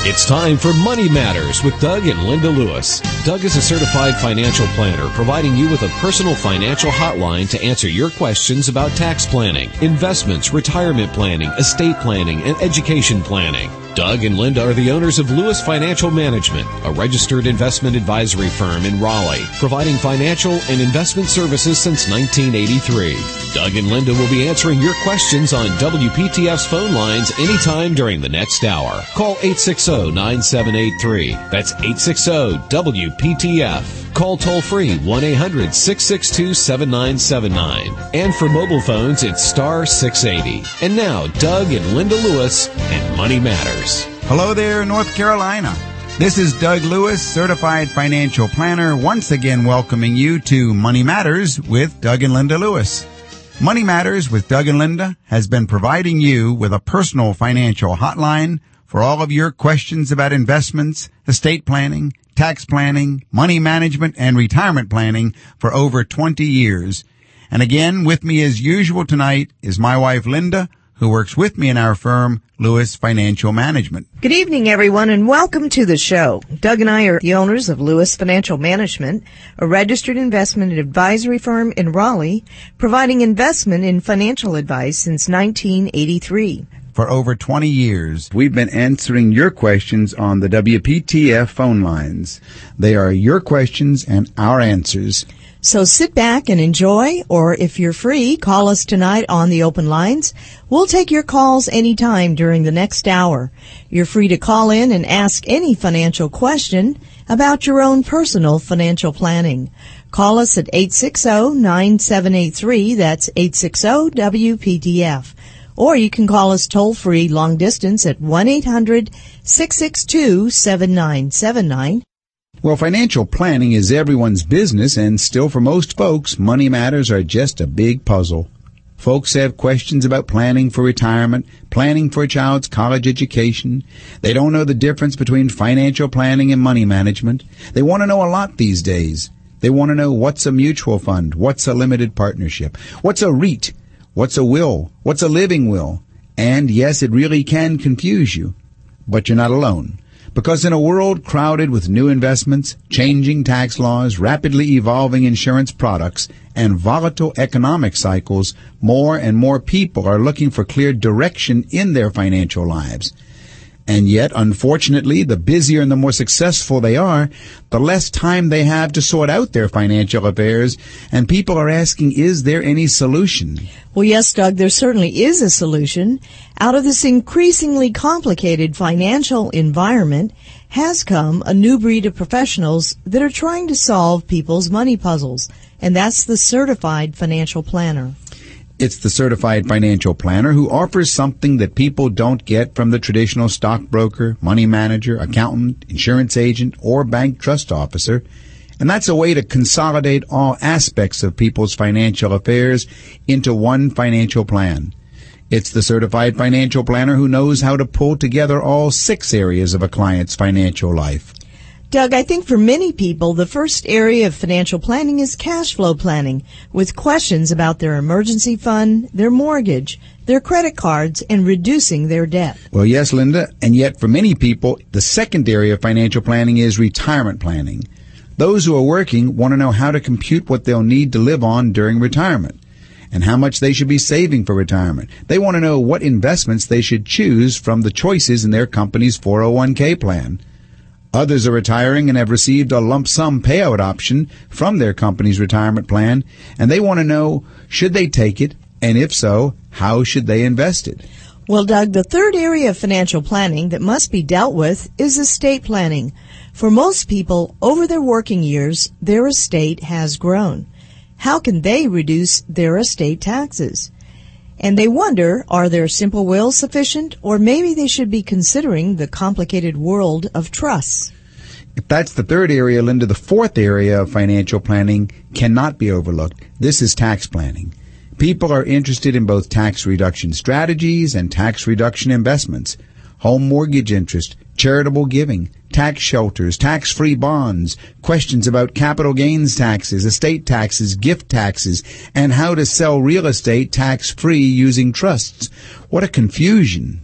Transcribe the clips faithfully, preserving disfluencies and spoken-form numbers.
It's time for Money Matters with Doug and Linda Lewis. Doug is a certified financial planner, providing you with a personal financial hotline to answer your questions about tax planning, investments, retirement planning, estate planning, and education planning. Doug and Linda are the owners of Lewis Financial Management, a registered investment advisory firm in Raleigh, providing financial and investment services since nineteen eighty-three. Doug and Linda will be answering your questions on W P T F's phone lines anytime during the next hour. Call eight six zero, nine seven eight three. That's eight six zero W P T F. Call toll-free one eight hundred, six six two, seven nine seven nine. And for mobile phones, it's star six eighty. And now, Doug and Linda Lewis and Money Matters. Hello there, North Carolina. This is Doug Lewis, certified financial planner, once again welcoming you to Money Matters with Doug and Linda Lewis. Money Matters with Doug and Linda has been providing you with a personal financial hotline for all of your questions about investments, estate planning, tax planning, money management, and retirement planning for over twenty years. And again, with me as usual tonight is my wife, Linda, who works with me in our firm, Lewis Financial Management. Good evening, everyone, and welcome to the show. Doug and I are the owners of Lewis Financial Management, a registered investment advisory firm in Raleigh, providing investment and financial advice since nineteen eighty-three. For over twenty years, we've been answering your questions on the W P T F phone lines. They are your questions and our answers. So sit back and enjoy, or if you're free, call us tonight on the open lines. We'll take your calls anytime during the next hour. You're free to call in and ask any financial question about your own personal financial planning. Call us at eight six zero, nine seven eight three. That's eight six zero W P T F. Or you can call us toll-free long distance at one eight hundred, six six two, seven nine seven nine. Well, financial planning is everyone's business, and still for most folks, money matters are just a big puzzle. Folks have questions about planning for retirement, planning for a child's college education. They don't know the difference between financial planning and money management. They want to know a lot these days. They want to know what's a mutual fund, what's a limited partnership, what's a REIT, what's a will, what's a living will. And yes, it really can confuse you, but you're not alone. Because in a world crowded with new investments, changing tax laws, rapidly evolving insurance products, and volatile economic cycles, more and more people are looking for clear direction in their financial lives. And yet, unfortunately, the busier and the more successful they are, the less time they have to sort out their financial affairs, and people are asking, is there any solution? Well, yes, Doug, there certainly is a solution. Out of this increasingly complicated financial environment has come a new breed of professionals that are trying to solve people's money puzzles, and that's the certified financial planner. It's the certified financial planner who offers something that people don't get from the traditional stockbroker, money manager, accountant, insurance agent, or bank trust officer. And that's a way to consolidate all aspects of people's financial affairs into one financial plan. It's the certified financial planner who knows how to pull together all six areas of a client's financial life. Doug, I think for many people, the first area of financial planning is cash flow planning, with questions about their emergency fund, their mortgage, their credit cards, and reducing their debt. Well, yes, Linda, and yet for many people, the second area of financial planning is retirement planning. Those who are working want to know how to compute what they'll need to live on during retirement and how much they should be saving for retirement. They want to know what investments they should choose from the choices in their company's four oh one k plan. Others are retiring and have received a lump sum payout option from their company's retirement plan, and they want to know, should they take it, and if so, how should they invest it? Well, Doug, the third area of financial planning that must be dealt with is estate planning. For most people, over their working years, their estate has grown. How can they reduce their estate taxes? And they wonder, are their simple wills sufficient, or maybe they should be considering the complicated world of trusts? If that's the third area, Linda, the fourth area of financial planning cannot be overlooked. This is tax planning. People are interested in both tax reduction strategies and tax reduction investments, home mortgage interest, charitable giving, tax shelters, tax-free bonds, questions about capital gains taxes, estate taxes, gift taxes, and how to sell real estate tax-free using trusts. What a confusion.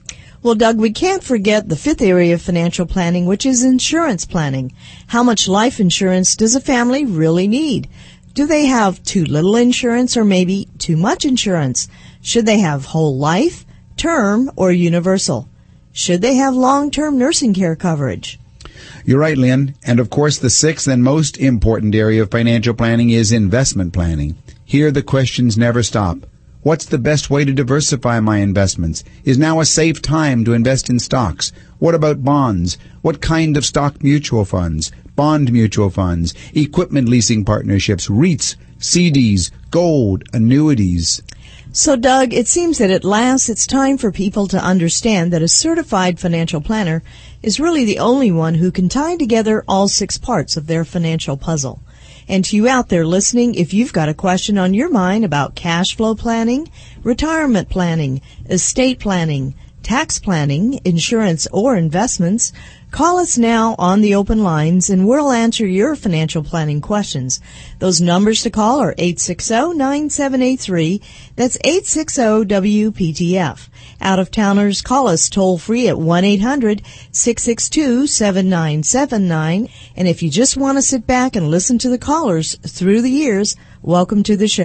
Well, Doug, we can't forget the fifth area of financial planning, which is insurance planning. How much life insurance does a family really need? Do they have too little insurance or maybe too much insurance? Should they have whole life, term, or universal? Should they have long-term nursing care coverage? You're right, Lynn. And of course, the sixth and most important area of financial planning is investment planning. Here, the questions never stop. What's the best way to diversify my investments? Is now a safe time to invest in stocks? What about bonds? What kind of stock mutual funds, bond mutual funds, equipment leasing partnerships, REITs, C Ds, gold, annuities? So, Doug, it seems that at last it's time for people to understand that a certified financial planner is really the only one who can tie together all six parts of their financial puzzle. And to you out there listening, if you've got a question on your mind about cash flow planning, retirement planning, estate planning, tax planning, insurance, or investments, call us now on the open lines and we'll answer your financial planning questions. Those numbers to call are eight six zero, nine seven eight three. That's eight six zero W P T F. Out-of-towners, call us toll-free at one eight hundred, six six two, seven nine seven nine. And if you just want to sit back and listen to the callers through the years, welcome to the show.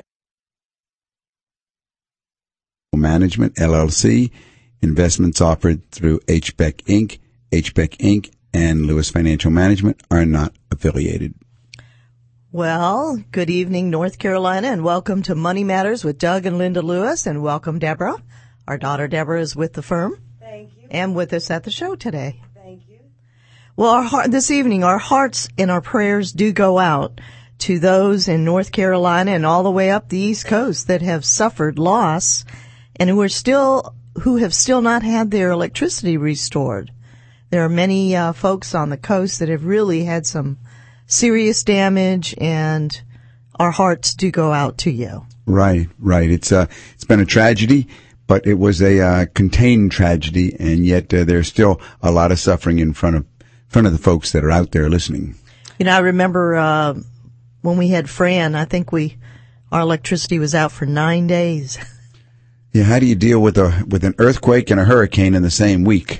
Management, L L C. Investments offered through H B E C Incorporated. H B E C Incorporated and Lewis Financial Management are not affiliated. Well, good evening, North Carolina, and welcome to Money Matters with Doug and Linda Lewis, and welcome, Deborah. Our daughter, Deborah, is with the firm. Thank you. And with us at the show today. Thank you. Well, our heart, this evening, our hearts and our prayers do go out to those in North Carolina and all the way up the East Coast that have suffered loss and who are still, who have still not had their electricity restored. There are many uh, folks on the coast that have really had some serious damage, and our hearts do go out to you. Right, right. It's uh, it's been a tragedy, but it was a uh, contained tragedy, and yet uh, there's still a lot of suffering in front of front of the folks that are out there listening. You know, I remember uh, when we had Fran. I think we our electricity was out for nine days. Yeah, how do you deal with a with an earthquake and a hurricane in the same week?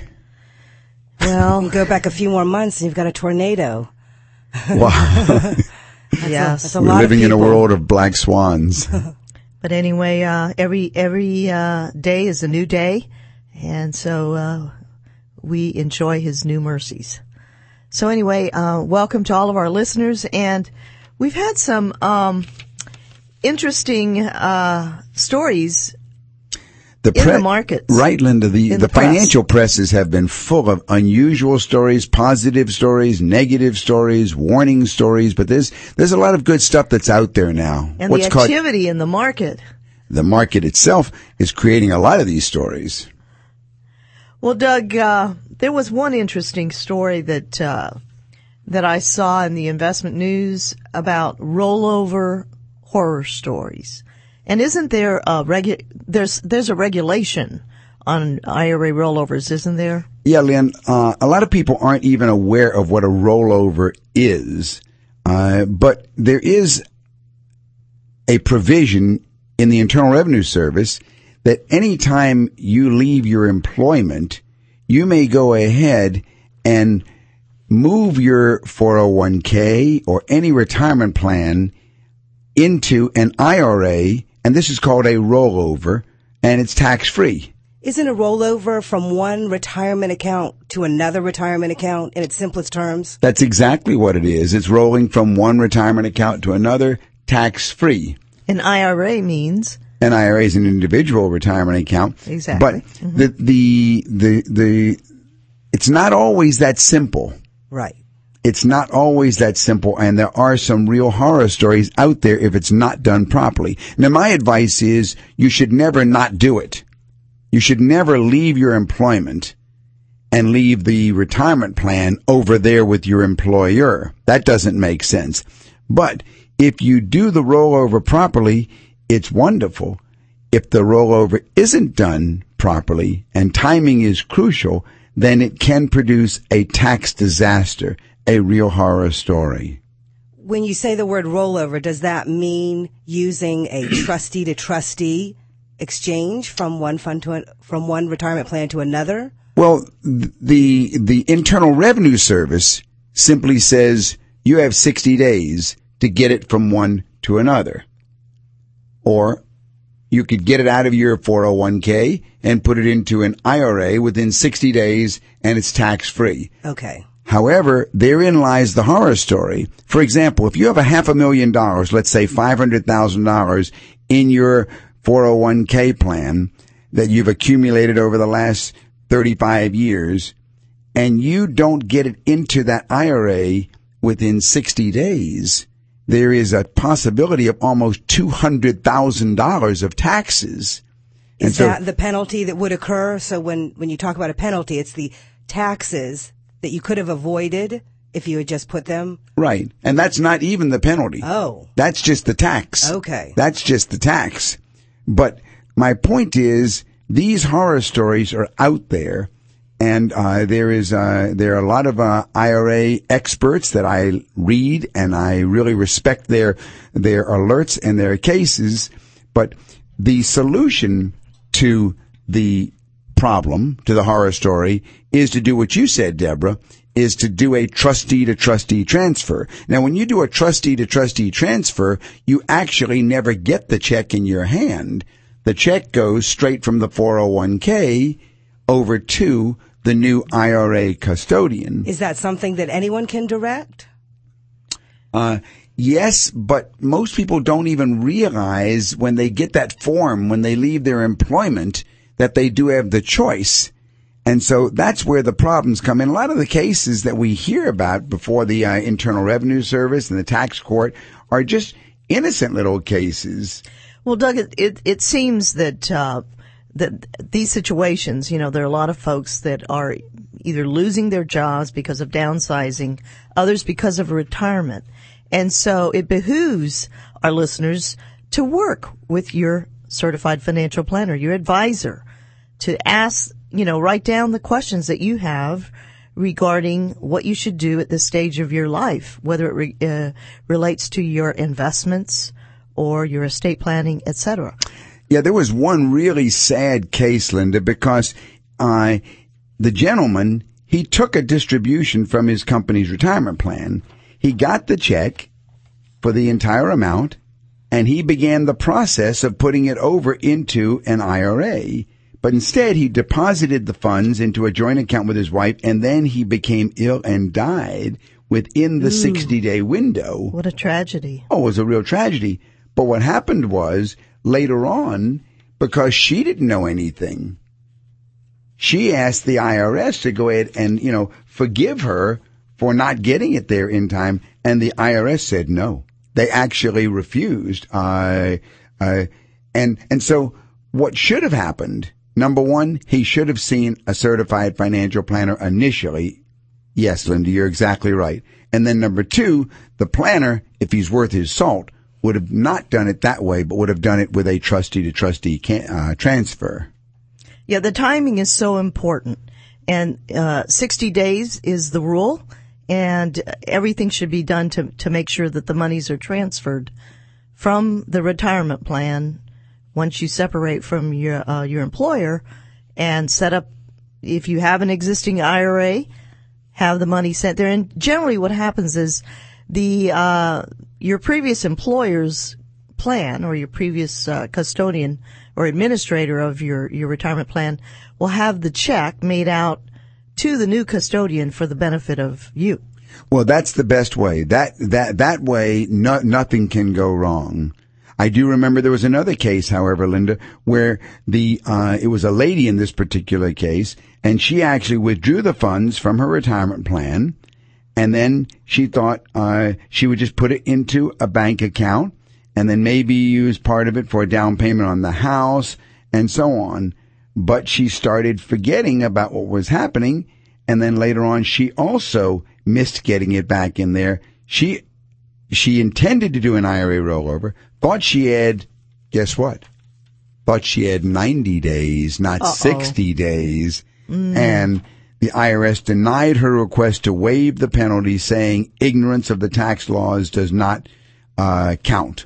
Well, you go back a few more months and you've got a tornado. Wow. yes. A, that's a We're lot living of in a world of black swans. But anyway, uh, every, every, uh, day is a new day. And so, uh, we enjoy his new mercies. So anyway, uh, welcome to all of our listeners. And we've had some, um, interesting, uh, stories The in pre- the markets. Right, Linda. The, In the, the press. financial presses have been full of unusual stories, positive stories, negative stories, warning stories, but there's, there's a lot of good stuff that's out there now. And What's the called, activity in the market. the market itself is creating a lot of these stories. Well, Doug, uh, there was one interesting story that, uh, that I saw in the investment news about rollover horror stories. And isn't there a regu- there's, there's a regulation on I R A rollovers, isn't there? Yeah, Lynn, uh, a lot of people aren't even aware of what a rollover is, uh, but there is a provision in the Internal Revenue Service that any time you leave your employment, you may go ahead and move your four oh one k or any retirement plan into an I R A, and this is called a rollover, and it's tax-free. Isn't a rollover from one retirement account to another retirement account in its simplest terms? That's exactly what it is. It's rolling from one retirement account to another, tax-free. An I R A means? An I R A is an individual retirement account. Exactly. But mm-hmm. the, the, the, the, it's not always that simple. Right. It's not always that simple, and there are some real horror stories out there if it's not done properly. Now, my advice is you should never not do it. You should never leave your employment and leave the retirement plan over there with your employer. That doesn't make sense. But if you do the rollover properly, it's wonderful. If the rollover isn't done properly and timing is crucial, then it can produce a tax disaster, a real horror story. When you say the word rollover, does that mean using a trustee to trustee exchange from one fund to an, from one retirement plan to another? Well, the the Internal Revenue Service simply says you have sixty days to get it from one to another. Or you could get it out of your four oh one k and put it into an I R A within sixty days, and it's tax-free. Okay. However, therein lies the horror story. For example, if you have a half a million dollars, let's say five hundred thousand dollars in your four oh one k plan that you've accumulated over the last thirty-five years, and you don't get it into that I R A within sixty days, there is a possibility of almost two hundred thousand dollars of taxes. Is so, that the penalty that would occur? So when, when you talk about a penalty, it's the taxes that you could have avoided if you had just put them? Right. And that's not even the penalty. Oh. That's just the tax. Okay. That's just the tax. But my point is, these horror stories are out there, and uh, there is uh, there are a lot of uh, I R A experts that I read, and I really respect their their alerts and their cases. But the solution to the problem, to the horror story, is to do what you said, Deborah, is to do a trustee-to-trustee transfer. Now, when you do a trustee-to-trustee transfer, you actually never get the check in your hand. The check goes straight from the four oh one k over to the new I R A custodian. Is that something that anyone can direct? Uh, yes, but most people don't even realize when they get that form, when they leave their employment, that they do have the choice. And so that's where the problems come in. A lot of the cases that we hear about before the uh, Internal Revenue Service and the tax court are just innocent little cases. Well, Doug, it, it, it seems that, uh, that these situations, you know, there are a lot of folks that are either losing their jobs because of downsizing, others because of retirement. And so it behooves our listeners to work with your certified financial planner, your advisor, to ask, you know, write down the questions that you have regarding what you should do at this stage of your life, whether it re, uh, relates to your investments or your estate planning, et cetera. Yeah, there was one really sad case, Linda, because uh, the gentleman, he took a distribution from his company's retirement plan. He got the check for the entire amount, and he began the process of putting it over into an I R A. But instead, he deposited the funds into a joint account with his wife, and then he became ill and died within the sixty-day window. What a tragedy. Oh, it was a real tragedy. But what happened was, later on, because she didn't know anything, she asked the I R S to go ahead and, you know, forgive her for not getting it there in time, and the I R S said no. They actually refused. Uh, uh, and, and so what should have happened, number one, he should have seen a certified financial planner initially. Yes, Linda, you're exactly right. And then number two, the planner, if he's worth his salt, would have not done it that way, but would have done it with a trustee-to-trustee uh, transfer. Yeah, the timing is so important. And uh sixty days is the rule, and everything should be done to to make sure that the monies are transferred from the retirement plan once you separate from your uh, your employer and set up, if you have an existing I R A, have the money sent there. And generally what happens is the uh your previous employer's plan or your previous uh, custodian or administrator of your, your retirement plan will have the check made out to the new custodian for the benefit of you. Well, that's the best way. That that that way, no, nothing can go wrong. I do remember there was another case, however, Linda, where the uh it was a lady in this particular case, and she actually withdrew the funds from her retirement plan. And then she thought uh she would just put it into a bank account and then maybe use part of it for a down payment on the house and so on. But she started forgetting about what was happening. And then later on, she also missed getting it back in there. She she intended to do an I R A rollover, thought she had, guess what? Thought she had ninety days, not Uh-oh. sixty days. Mm. And the I R S denied her request to waive the penalty, saying ignorance of the tax laws does not uh count.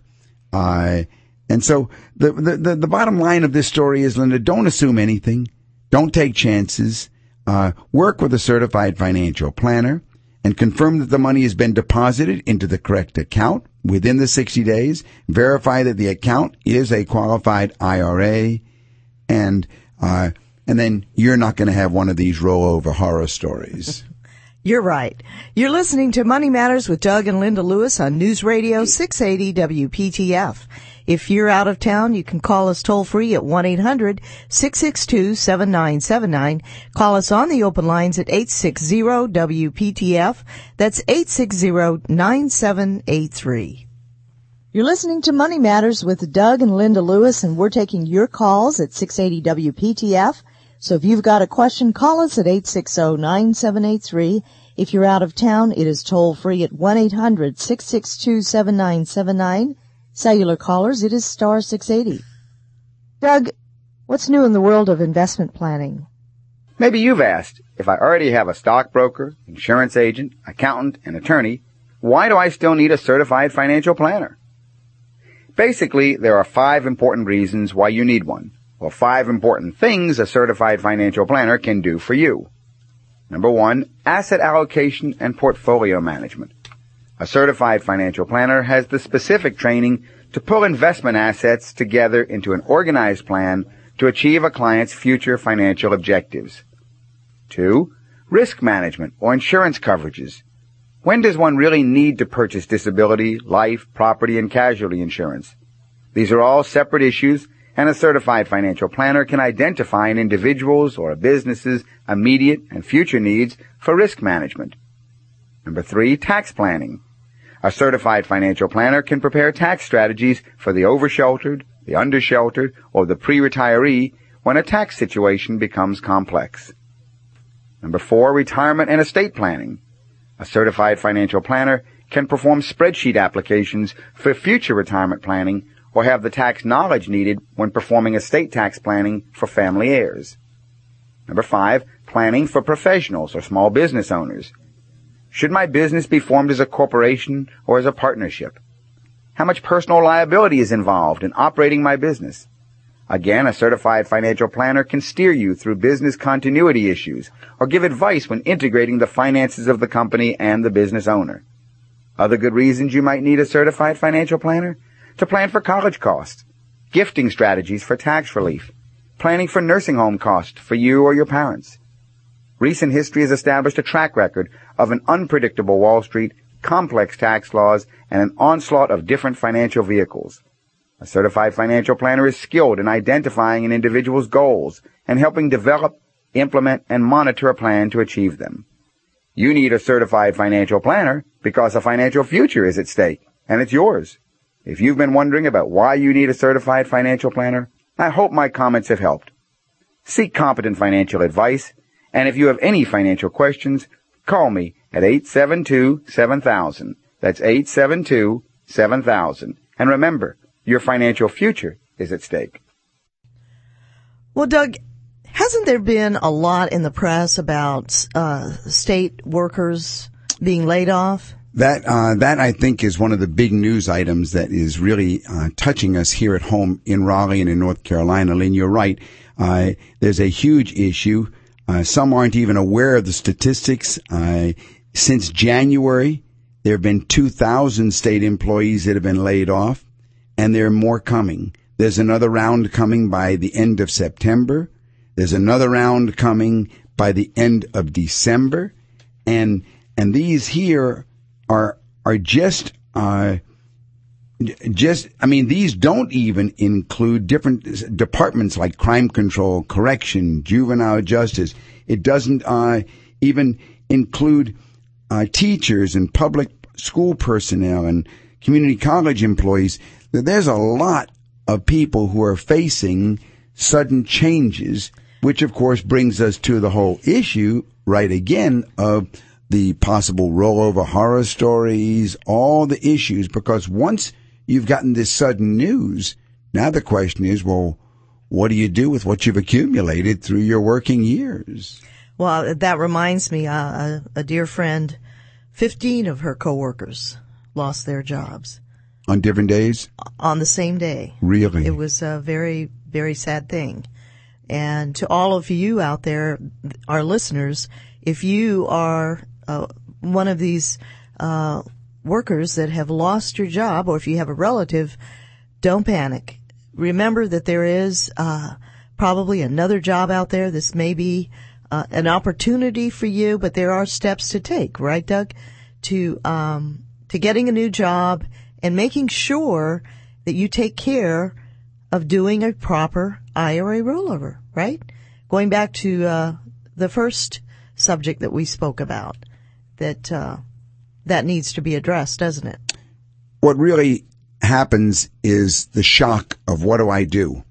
Uh and so the, the the the bottom line of this story is, Linda, don't assume anything. Don't take chances. uh, work with a certified financial planner and confirm that the money has been deposited into the correct account within the sixty days. Verify that the account is a qualified I R A, and uh, and then you're not going to have one of these rollover horror stories. You're right. You're listening to Money Matters with Doug and Linda Lewis on News Radio six eighty W P T F. If you're out of town, you can call us toll free at one eight hundred six six two seven nine seven nine. Call us on the open lines at eight six zero W P T F. That's eight six zero nine seven eight three. You're listening to Money Matters with Doug and Linda Lewis, and we're taking your calls at six eighty W P T F. So if you've got a question, call us at eight six zero nine seven eight three. If you're out of town, it is toll free at one eight hundred six six two seven nine seven nine. Cellular callers, it is star six eighty. Doug, what's new in the world of investment planning? Maybe you've asked, if I already have a stockbroker, insurance agent, accountant, and attorney, why do I still need a certified financial planner? Basically, there are five important reasons why you need one, or five important things a certified financial planner can do for you. Number one, asset allocation and portfolio management. A certified financial planner has the specific training to pull investment assets together into an organized plan to achieve a client's future financial objectives. Two, risk management or insurance coverages. When does one really need to purchase disability, life, property, and casualty insurance? These are all separate issues, and a certified financial planner can identify an individual's or a business's immediate and future needs for risk management. Number three, tax planning. A certified financial planner can prepare tax strategies for the oversheltered, the undersheltered, or the pre-retiree when a tax situation becomes complex. Number four, retirement and estate planning. A certified financial planner can perform spreadsheet applications for future retirement planning or have the tax knowledge needed when performing estate tax planning for family heirs. Number five, planning for professionals or small business owners. Should my business be formed as a corporation or as a partnership? How much personal liability is involved in operating my business? Again, a certified financial planner can steer you through business continuity issues or give advice when integrating the finances of the company and the business owner. Other good reasons you might need a certified financial planner: to plan for college costs, gifting strategies for tax relief, planning for nursing home costs for you or your parents. Recent history has established a track record of an unpredictable Wall Street, complex tax laws, and an onslaught of different financial vehicles. A certified financial planner is skilled in identifying an individual's goals and helping develop, implement, and monitor a plan to achieve them. You need a certified financial planner because a financial future is at stake, and it's yours. If you've been wondering about why you need a certified financial planner, I hope my comments have helped. Seek competent financial advice, and if you have any financial questions, call me at eight seven two seven thousand. That's eight seven two seven thousand. And remember, your financial future is at stake. Well, Doug, hasn't there been a lot in the press about uh, state workers being laid off? That uh, that I think is one of the big news items that is really uh, touching us here at home in Raleigh and in North Carolina. Lynn, you're right. Uh, there's a huge issue. Uh, some aren't even aware of the statistics. Uh, since January, there have been two thousand state employees that have been laid off, and there are more coming. There's another round coming by the end of September. There's another round coming by the end of December. And and these here are are just uh just I mean these don't even include different departments like crime control, correction, juvenile justice. It doesn't uh even include uh teachers and public school personnel and community college employees. There's a lot of people who are facing sudden changes, which of course brings us to the whole issue right again of the possible rollover horror stories, all the issues, because once you've gotten this sudden news, now the question is, well, what do you do with what you've accumulated through your working years? Well, that reminds me, uh, a, a dear friend, fifteen of her coworkers lost their jobs. On different days? On the same day. Really? It was a very, very sad thing. And to all of you out there, our listeners, if you are uh, one of these uh workers that have lost your job, or if you have a relative, don't panic. Remember that there is uh probably another job out there. This may be uh, an opportunity for you, but there are steps to take, right, Doug? To um to getting a new job and making sure that you take care of doing a proper I R A rollover, right? Going back to uh the first subject that we spoke about, that uh that needs to be addressed, doesn't it? What really happens is the shock of what do I do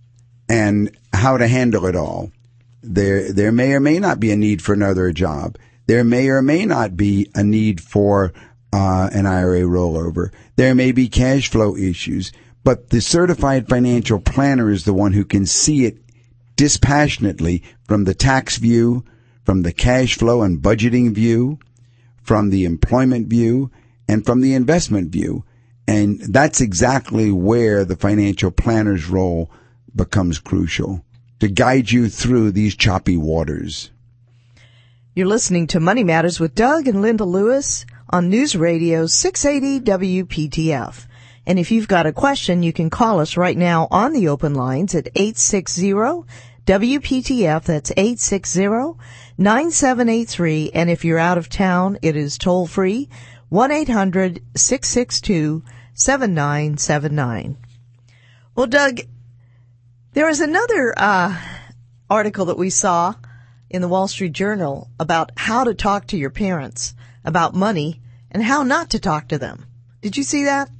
and how to handle it all. There, there may or may not be a need for another job. There may or may not be a need for uh, an I R A rollover. There may be cash flow issues, but the certified financial planner is the one who can see it dispassionately from the tax view, from the cash flow and budgeting view, from the employment view, and from the investment view. And that's exactly where the financial planner's role becomes crucial, to guide you through these choppy waters. You're listening to Money Matters with Doug and Linda Lewis on News Radio six eighty W P T F. And if you've got a question, you can call us right now on the open lines at eight six zero W P T F. That's eight six zero nine seven eight three. And if you're out of town, it is toll free, one eight hundred six six two seven nine seven nine. Well, Doug, there was another uh article that we saw in the Wall Street Journal about how to talk to your parents about money and how not to talk to them. Did you see that?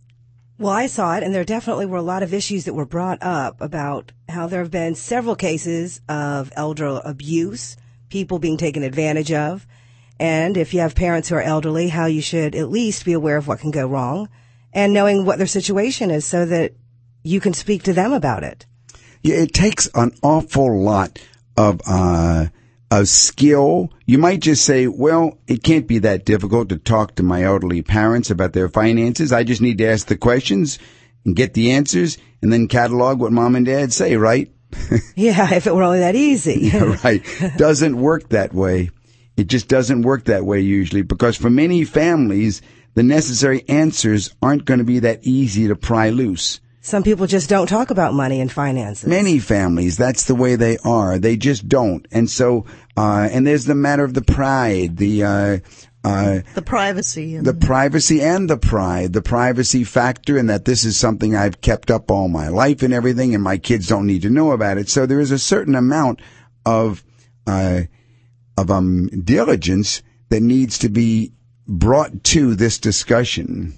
Well, I saw it, and there definitely were a lot of issues that were brought up about how there have been several cases of elder abuse, people being taken advantage of, and if you have parents who are elderly, how you should at least be aware of what can go wrong and knowing what their situation is so that you can speak to them about it. Yeah, it takes an awful lot of uh of skill. You might just say, well, it can't be that difficult to talk to my elderly parents about their finances. I just need to ask the questions and get the answers and then catalog what mom and dad say, right? Yeah, if it were only that easy. Yeah, right. Doesn't work that way. It just doesn't work that way usually, because for many families, the necessary answers aren't going to be that easy to pry loose. Some people just don't talk about money and finances. Many families, that's the way they are. They just don't. And so, uh, and there's the matter of the pride, the, uh, uh, the privacy. And the privacy and the pride, the privacy factor, and that this is something I've kept up all my life and everything, and my kids don't need to know about it. So there is a certain amount of, uh, of, um, diligence that needs to be brought to this discussion.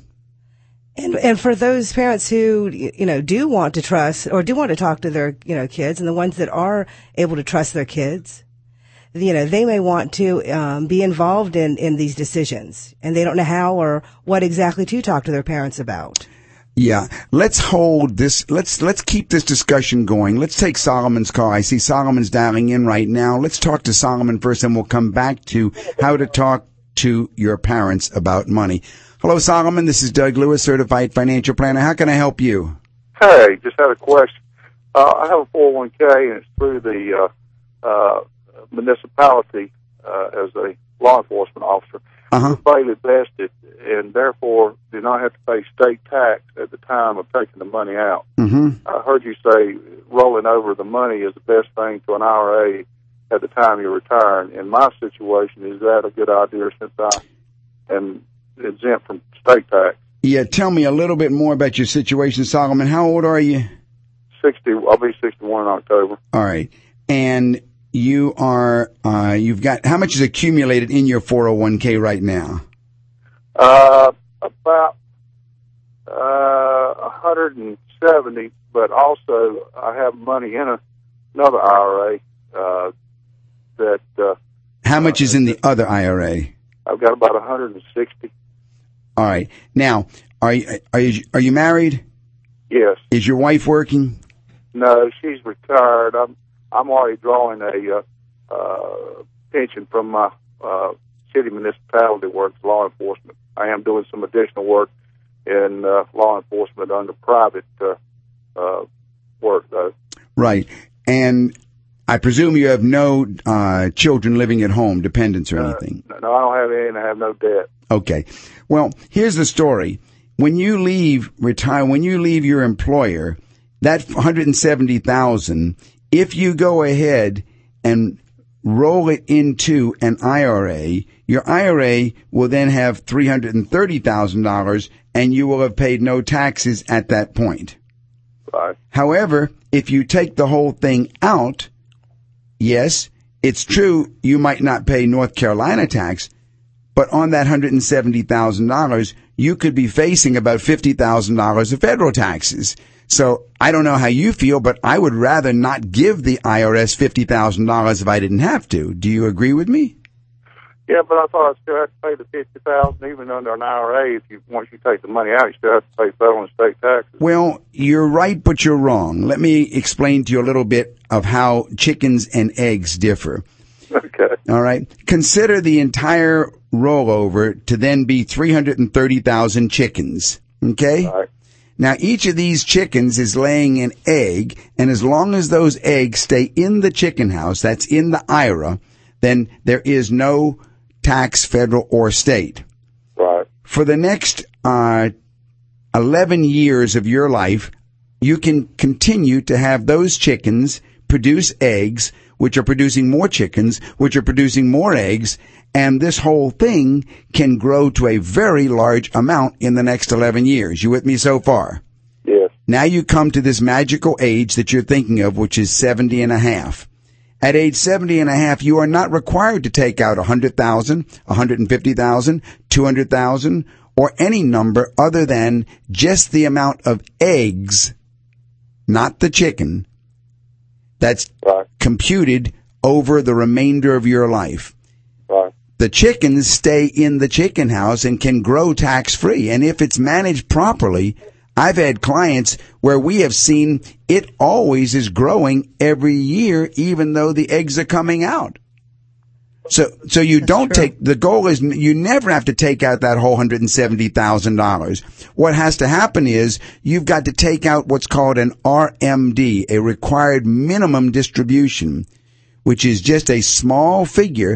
And and for those parents who, you know, do want to trust or do want to talk to their, you know, kids, and the ones that are able to trust their kids, you know, they may want to um, be involved in, in these decisions, and they don't know how or what exactly to talk to their parents about. Yeah, let's hold this. Let's let's keep this discussion going. Let's take Solomon's call. I see Solomon's dialing in right now. Let's talk to Solomon first, and we'll come back to how to talk to your parents about money. Hello, Solomon. This is Doug Lewis, certified financial planner. How can I help you? Hey, just had a question. Uh, I have a four oh one k, and it's through the uh, uh, municipality uh, as a law enforcement officer. Uh-huh. We're fairly vested, and therefore do not have to pay state tax at the time of taking the money out. Mm-hmm. I heard you say rolling over the money is the best thing to an I R A at the time you're retiring. In my situation, is that a good idea since I am exempt from state tax? Yeah, tell me a little bit more about your situation, Solomon. How old are you? Sixty. I'll be sixty-one in October. All right, and you are uh, you've got how much is accumulated in your four oh one k right now? Uh, about uh one hundred seventy, but also I have money in a, another I R A uh, that. Uh, how much is in the other I R A? I've got about one hundred sixty. All right. Now, are you, are you, are you married? Yes. Is your wife working? No, she's retired. I'm, I'm already drawing a, uh, uh, pension from my, uh, city municipality work, law enforcement. I am doing some additional work in, uh, law enforcement under private, uh, uh, work though. Right. And I presume you have no uh, children living at home, dependents or anything. Uh, no, I don't have any, and I have no debt. Okay. Well, here's the story. When you leave retire, when you leave your employer, that one hundred seventy thousand dollars, if you go ahead and roll it into an I R A, your I R A will then have three hundred thirty thousand dollars, and you will have paid no taxes at that point. Right. However, if you take the whole thing out, yes, it's true you might not pay North Carolina tax, but on that one hundred seventy thousand dollars, you could be facing about fifty thousand dollars of federal taxes. So I don't know how you feel, but I would rather not give the I R S fifty thousand dollars if I didn't have to. Do you agree with me? Yeah, but I thought I still had to pay the fifty thousand dollars even under an I R A. If you once you take the money out, you still have to pay federal and state taxes. Well, you're right, but you're wrong. Let me explain to you a little bit of how chickens and eggs differ. Okay. All right. Consider the entire rollover to then be three hundred thirty thousand chickens. Okay? All right. Now, each of these chickens is laying an egg, and as long as those eggs stay in the chicken house, that's in the I R A, then there is no tax, federal or state. Right. For the next uh, eleven years of your life, you can continue to have those chickens produce eggs, which are producing more chickens, which are producing more eggs, and this whole thing can grow to a very large amount in the next eleven years. You with me so far? Yes. Now you come to this magical age that you're thinking of, which is seventy and a half. At age seventy and a half, you are not required to take out one hundred thousand dollars, one hundred fifty thousand dollars, two hundred thousand dollars, or any number other than just the amount of eggs, not the chicken, that's right. computed over the remainder of your life. Right. The chickens stay in the chicken house and can grow tax-free. And if it's managed properly, I've had clients where we have seen it always is growing every year, even though the eggs are coming out. So, so you That's don't true. take, the goal is you never have to take out that whole one hundred seventy thousand dollars. What has to happen is you've got to take out what's called an R M D, a required minimum distribution, which is just a small figure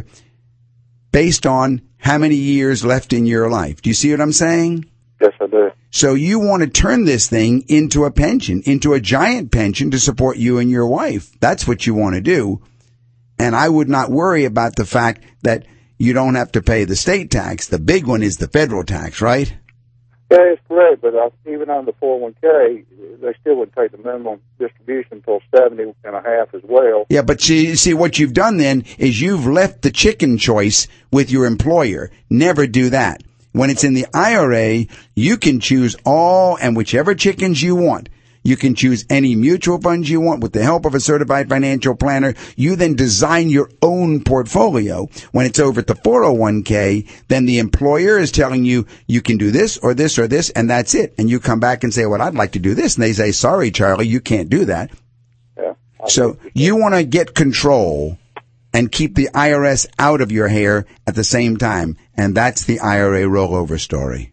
based on how many years left in your life. Do you see what I'm saying? Yes, I do. So you want to turn this thing into a pension, into a giant pension to support you and your wife. That's what you want to do. And I would not worry about the fact that you don't have to pay the state tax. The big one is the federal tax, right? Yeah, it's correct, but uh, even on the four oh one k, they still wouldn't take the minimum distribution until seventy and a half as well. Yeah, but see, see, what you've done then is you've left the chicken choice with your employer. Never do that. When it's in the I R A, you can choose all and whichever chickens you want. You can choose any mutual funds you want with the help of a certified financial planner. You then design your own portfolio. When it's over at the four oh one k, then the employer is telling you you can do this or this or this, and that's it. And you come back and say, well, I'd like to do this. And they say, sorry, Charlie, you can't do that. Yeah. So you want to get control and keep the I R S out of your hair at the same time. And that's the I R A rollover story.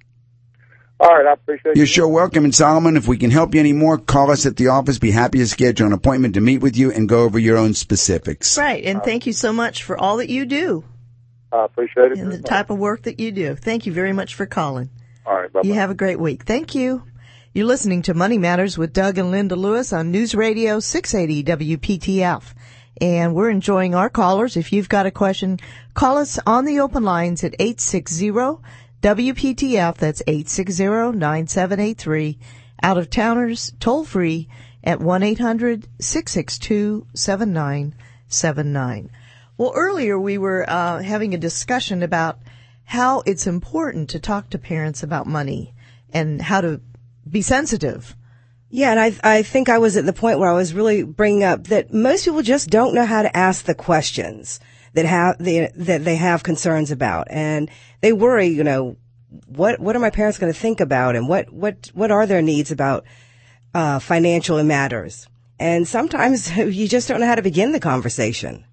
All right, I appreciate You're it. sure welcome. And Solomon, if we can help you any more, call us at the office. Be happy to schedule an appointment to meet with you and go over your own specifics. Right. And thank you so much for all that you do I appreciate it. and the very type of work that you do. Thank you very much for calling. much. All right, bye-bye. You have a great week. Thank you. You're listening to Money Matters with Doug and Linda Lewis on News Radio six eighty W P T F. And we're enjoying our callers. If you've got a question, call us on the open lines at eight six zero W P T F. That's eight six zero, nine seven eight three. Out of towners, toll free at one eight hundred, six six two, seven nine seven nine. Well, earlier we were uh, having a discussion about how it's important to talk to parents about money and how to be sensitive. Yeah, and I I think I was at the point where I was really bringing up that most people just don't know how to ask the questions that have the, that they have concerns about, and they worry, you know, what what are my parents going to think about, and what what what are their needs about uh financial matters, and sometimes you just don't know how to begin the conversation.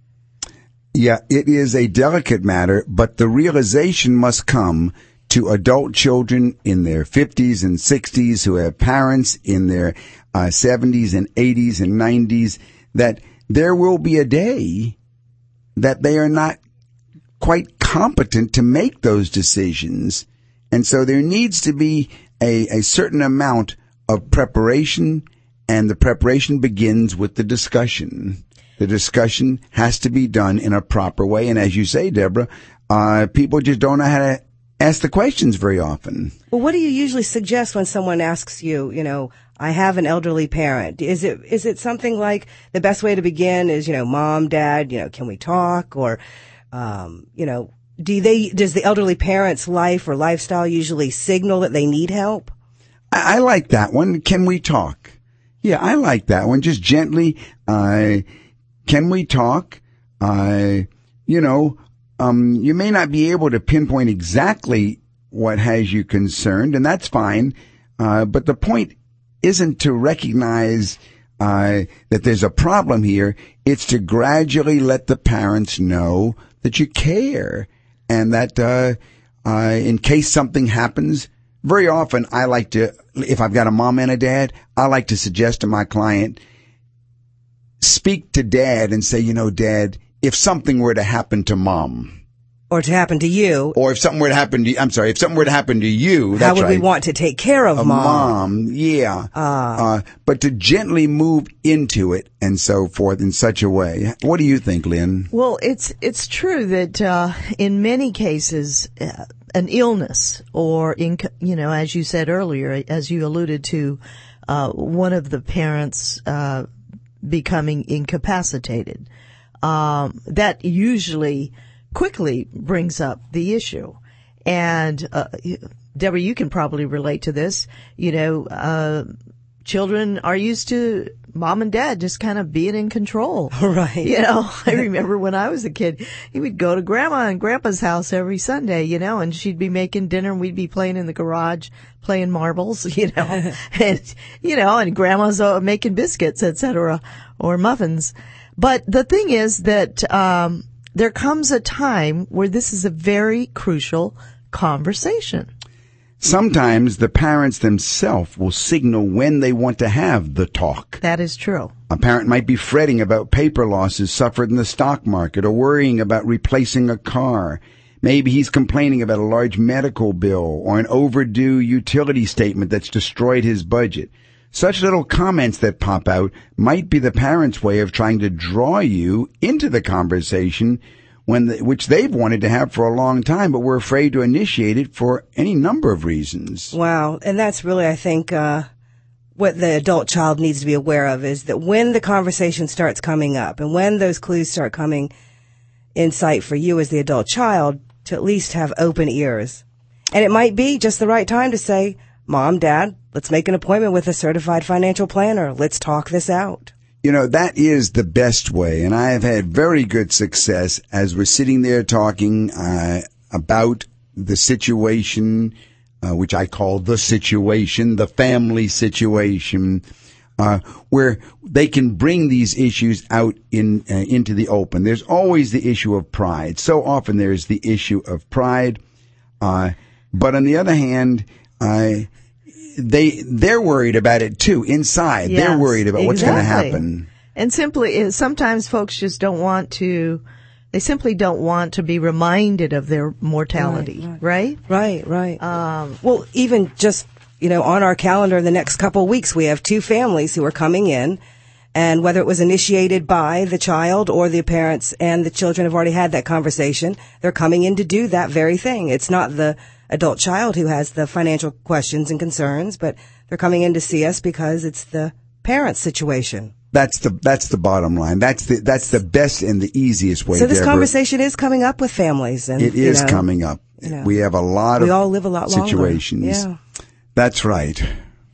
Yeah, it is a delicate matter, but the realization must come to adult children in their fifties and sixties who have parents in their uh, seventies and eighties and nineties that there will be a day that they are not quite competent to make those decisions. And so there needs to be a, a certain amount of preparation, and the preparation begins with the discussion. The discussion has to be done in a proper way. And as you say, Deborah, uh, people just don't know how to ask the questions very often. Well, what do you usually suggest when someone asks you, you know, I have an elderly parent? Is it, is it something like the best way to begin is, you know, mom, dad, you know, can we talk? Or, um, you know, do they, does the elderly parent's life or lifestyle usually signal that they need help? I, I like that one. Can we talk? Yeah, I like that one. Just gently, uh, can we talk? Uh, you know, um, you may not be able to pinpoint exactly what has you concerned, and that's fine. Uh, but the point isn't to recognize, uh, that there's a problem here. It's to gradually let the parents know that you care, and that, uh, uh, in case something happens, very often I like to, if I've got a mom and a dad, I like to suggest to my client, speak to dad and say, you know, dad, if something were to happen to mom. Or to happen to you. Or if something were to happen to, I'm sorry, if something were to happen to you, how that's would right. we want to take care of, of mom? Mom, yeah. Uh, uh, but to gently move into it and so forth in such a way. What do you think, Lynn? Well, it's, it's true that, uh, in many cases, uh, an illness or, in, you know, as you said earlier, as you alluded to, uh, one of the parents, uh, becoming incapacitated, um, that usually quickly brings up the issue. And, uh, Deborah, you can probably relate to this. You know, uh, children are used to mom and dad just kind of being in control. Right. You know, I remember when I was a kid, he would go to grandma and grandpa's house every Sunday, you know, and she'd be making dinner and we'd be playing in the garage, playing marbles, you know, and, you know, and grandma's uh, making biscuits, et cetera, or muffins. But the thing is that, um, there comes a time where this is a very crucial conversation. Sometimes the parents themselves will signal when they want to have the talk. That is true. A parent might be fretting about paper losses suffered in the stock market or worrying about replacing a car. Maybe he's complaining about a large medical bill or an overdue utility statement that's destroyed his budget. Such little comments that pop out might be the parents' way of trying to draw you into the conversation when the, which they've wanted to have for a long time, but we're afraid to initiate it for any number of reasons. Wow. And that's really, I think, uh, what the adult child needs to be aware of is that when the conversation starts coming up and when those clues start coming in sight for you as the adult child, to at least have open ears. And it might be just the right time to say, Mom, Dad, let's make an appointment with a certified financial planner. Let's talk this out. You know, that is the best way, and I have had very good success as we're sitting there talking uh, about the situation, uh, which I call the situation, the family situation, uh, where they can bring these issues out in uh, into the open. There's always the issue of pride. So often there's the issue of pride, uh, but on the other hand, I. Uh, They, they're worried about it too, inside. Yes, they're worried about what's exactly. going to happen. And simply, sometimes folks just don't want to, they simply don't want to be reminded of their mortality, right? Right, right. right. Um, well, even just, you know, on our calendar in the next couple of weeks, we have two families who are coming in. And whether it was initiated by the child or the parents and the children have already had that conversation, they're coming in to do that very thing. It's not the adult child who has the financial questions and concerns, but they're coming in to see us because it's the parent's situation. That's the that's the bottom line. That's the that's the best and the easiest way. So this Deborah. conversation is coming up with families, and it is you know, coming up. You know, we have a lot we of all live a lot situations. Longer. Yeah, that's right.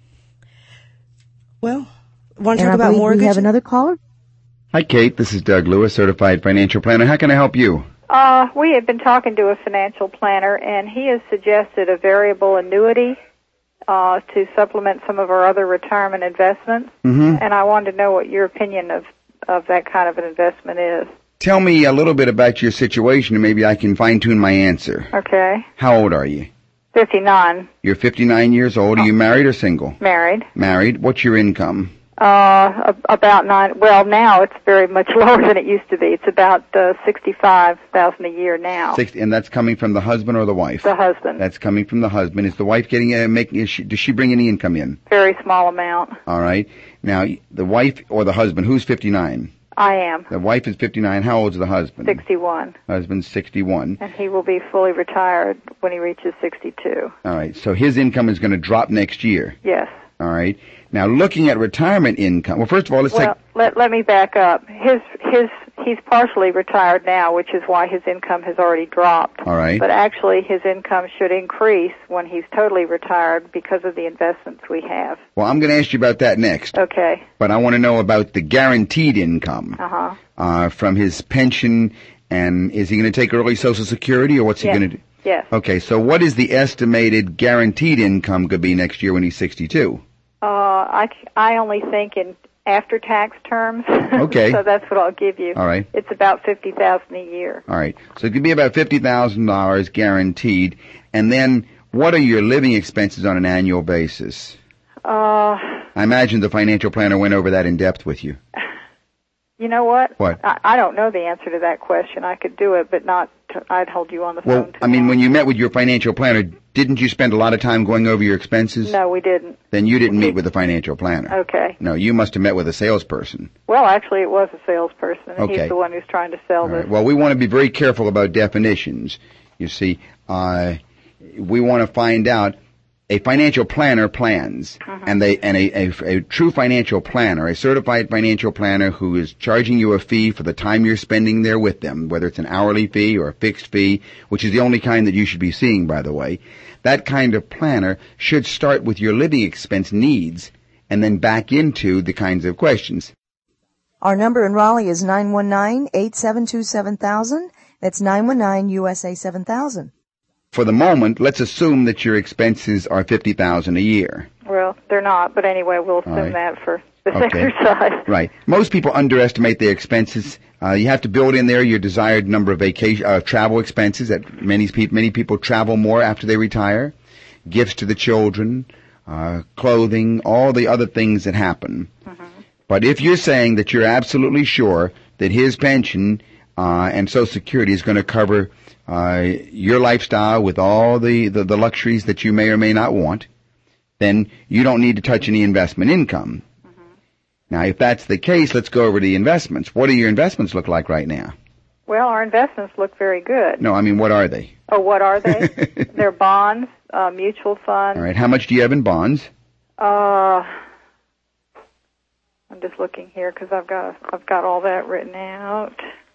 Well, want to and talk I about believe mortgage? We have another caller. Hi, Kate. This is Doug Lewis, certified financial planner. How can I help you? Uh, we have been talking to a financial planner, and he has suggested a variable annuity uh, to supplement some of our other retirement investments. Mm-hmm. And I wanted to know what your opinion of, of that kind of an investment is. Tell me a little bit about your situation, and maybe I can fine-tune my answer. Okay. How old are you? fifty-nine. You're fifty-nine years old. Are you married or single? Married. Married. What's your income? Uh, about nine. Well, now it's very much lower than it used to be. It's about uh, sixty-five thousand a year now. Sixty, and that's coming from the husband or the wife? The husband. That's coming from the husband. Is the wife getting uh, making? Is she, does she bring any income in? Very small amount. All right. Now, the wife or the husband, who's fifty-nine? I am. The wife is fifty-nine. How old is the husband? sixty-one. Husband's sixty-one. And he will be fully retired when he reaches sixty-two. All right. So his income is going to drop next year. Yes. All right. Now, looking at retirement income, well, first of all, let's well, take... let, let me back up. His, his, he's partially retired now, which is why his income has already dropped. All right. But actually, his income should increase when he's totally retired because of the investments we have. Well, I'm going to ask you about that next. Okay. But I want to know about the guaranteed income uh-huh. uh, from his pension, and is he going to take early Social Security, or what's he yes. going to do? Yes. Okay, so what is the estimated guaranteed income going to be next year when he's sixty-two? Uh, I, I only think in after-tax terms. Okay. So that's what I'll give you. All right. It's about fifty thousand dollars a year. All right. So it could be about fifty thousand dollars guaranteed. And then what are your living expenses on an annual basis? Uh, I imagine the financial planner went over that in depth with you. You know what? What? I, I don't know the answer to that question. I could do it, but not. To, I'd hold you on the Well, phone. I mean, when you met with your financial planner, didn't you spend a lot of time going over your expenses? No, we didn't. Then you didn't meet with a financial planner. Okay. No, you must have met with a salesperson. Well, actually, it was a salesperson, and Okay. he's the one who's trying to sell All this. right. Well, we want to be very careful about definitions. You see, uh, we want to find out. A financial planner plans, uh-huh. and they and a, a, a true financial planner, a certified financial planner who is charging you a fee for the time you're spending there with them, whether it's an hourly fee or a fixed fee, which is the only kind that you should be seeing, by the way. That kind of planner should start with your living expense needs and then back into the kinds of questions. Our number in Raleigh is nine one nine, eight seven two, seven thousand. That's nine one nine U S A seven thousand. For the moment, let's assume that your expenses are fifty thousand dollars a year. Well, they're not, but anyway, we'll assume right. that for this Okay. exercise. Right. Most people underestimate their expenses. Uh, you have to build in there your desired number of vacation, uh, travel expenses. That many people, many people travel more after they retire. Gifts to the children, uh, clothing, all the other things that happen. Mm-hmm. But if you're saying that you're absolutely sure that his pension uh, and Social Security is going to cover uh, your lifestyle with all the, the, the luxuries that you may or may not want, then you don't need to touch any investment income. Mm-hmm. Now, if that's the case, let's go over to the investments. What do your investments look like right now? Well, our investments look very good. No, I mean, what are they? Oh, what are they? They're bonds, uh, mutual funds. All right. How much do you have in bonds? Uh, I'm just looking here because I've got I've got all that written out.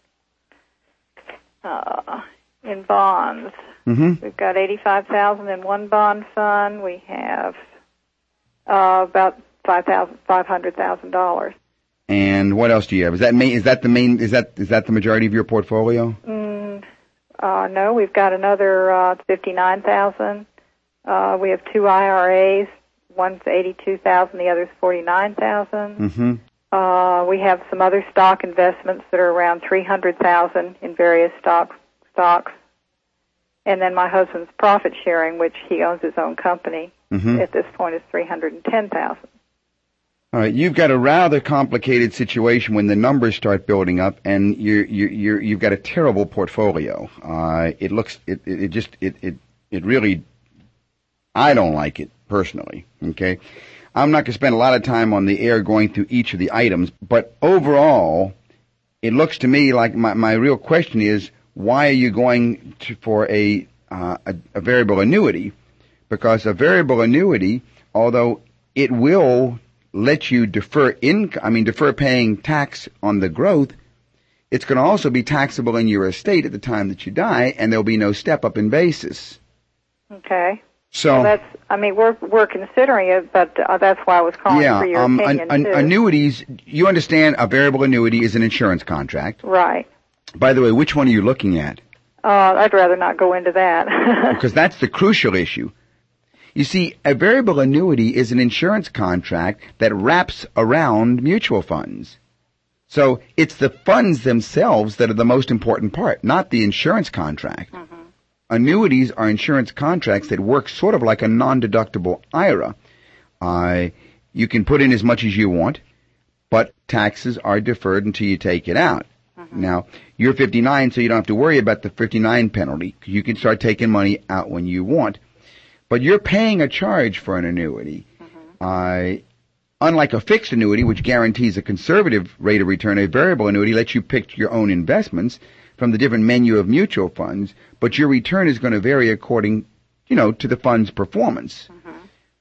Uh, in bonds, Mm-hmm. we've got eighty-five thousand in one bond fund. We have uh, about five thousand, five hundred thousand dollars. And what else do you have? Is that main? Is that the main? Is that is that the majority of your portfolio? Mm, uh, no, we've got another uh, fifty-nine thousand. Uh, we have two I R As. One's eighty-two thousand. The other's forty-nine thousand. Mm-hmm. Uh, we have some other stock investments that are around three hundred thousand in various stock stocks. And then my husband's profit sharing, which he owns his own company, Mm-hmm. at this point is three hundred ten thousand. All right, you've got a rather complicated situation when the numbers start building up, and you're you're, you're you've got a terrible portfolio. Uh, it looks it it, it just it, it it really. I don't like it personally. Okay, I'm not going to spend a lot of time on the air going through each of the items, but overall, it looks to me like my my real question is, why are you going to, for a, uh, a a variable annuity? Because a variable annuity, although it will let you defer income, I mean defer paying tax on the growth, it's going to also be taxable in your estate at the time that you die, and there'll be no step up in basis. Okay. So Well, that's, I mean, we're we're considering it, but uh, that's why I was calling yeah, for your um, opinion, an, too. an, annuities. You understand a variable annuity is an insurance contract. Right. By the way, which one are you looking at? Uh, I'd rather not go into that. Because that's the crucial issue. You see, a variable annuity is an insurance contract that wraps around mutual funds. So it's the funds themselves that are the most important part, not the insurance contract. Mm-hmm. Annuities are insurance contracts that work sort of like a non-deductible I R A. Uh, you can put in as much as you want. but taxes are deferred until you take it out. Mm-hmm. Now, you're fifty-nine, so you don't have to worry about the fifty-nine penalty. You can start taking money out when you want. But you're paying a charge for an annuity. Mm-hmm. Uh, unlike a fixed annuity, which guarantees a conservative rate of return, a variable annuity lets you pick your own investments from the different menu of mutual funds, but your return is going to vary according, you know, to the fund's performance. Mm-hmm.